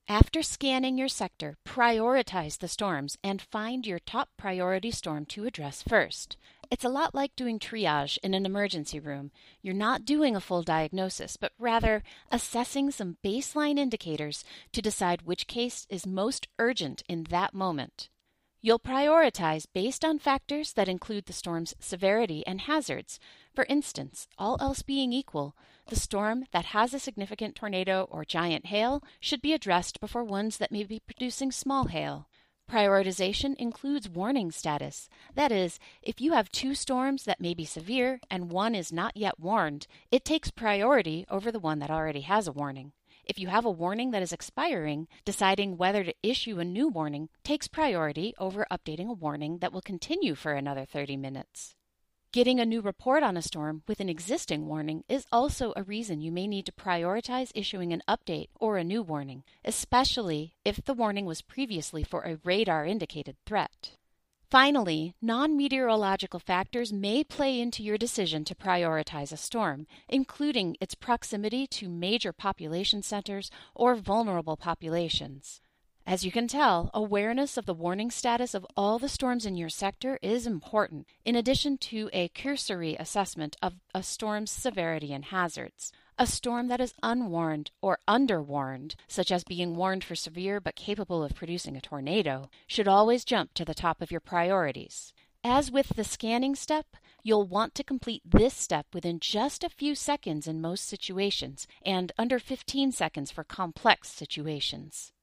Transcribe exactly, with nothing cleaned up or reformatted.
After scanning your sector, prioritize the storms and find your top priority storm to address first. It's a lot like doing triage in an emergency room. You're not doing a full diagnosis, but rather assessing some baseline indicators to decide which case is most urgent in that moment. You'll prioritize based on factors that include the storm's severity and hazards. For instance, all else being equal, the storm that has a significant tornado or giant hail should be addressed before ones that may be producing small hail. Prioritization includes warning status. That is, if you have two storms that may be severe and one is not yet warned, it takes priority over the one that already has a warning. If you have a warning that is expiring, deciding whether to issue a new warning takes priority over updating a warning that will continue for another thirty minutes. Getting a new report on a storm with an existing warning is also a reason you may need to prioritize issuing an update or a new warning, especially if the warning was previously for a radar-indicated threat. Finally, non-meteorological factors may play into your decision to prioritize a storm, including its proximity to major population centers or vulnerable populations. As you can tell, awareness of the warning status of all the storms in your sector is important, in addition to a cursory assessment of a storm's severity and hazards. A storm that is unwarned or underwarned, such as being warned for severe but capable of producing a tornado, should always jump to the top of your priorities. As with the scanning step, you'll want to complete this step within just a few seconds in most situations, and under fifteen seconds for complex situations.